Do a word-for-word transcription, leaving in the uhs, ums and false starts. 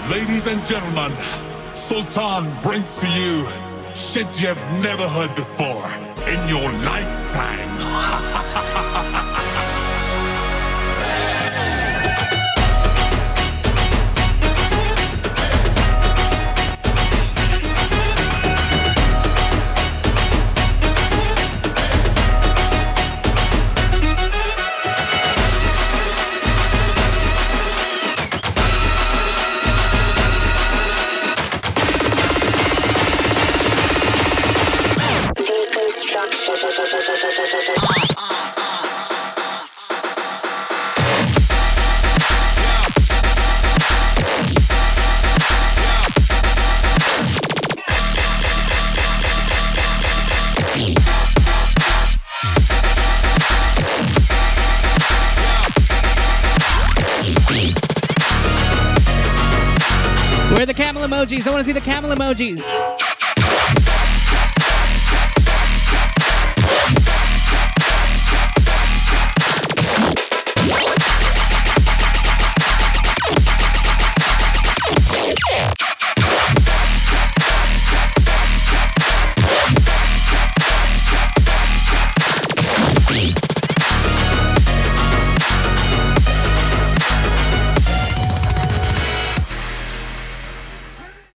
Ladies and gentlemen, Sultan brings to you shit you've never heard before in your lifetime. Where are the camel emojis? I want to see the camel emojis.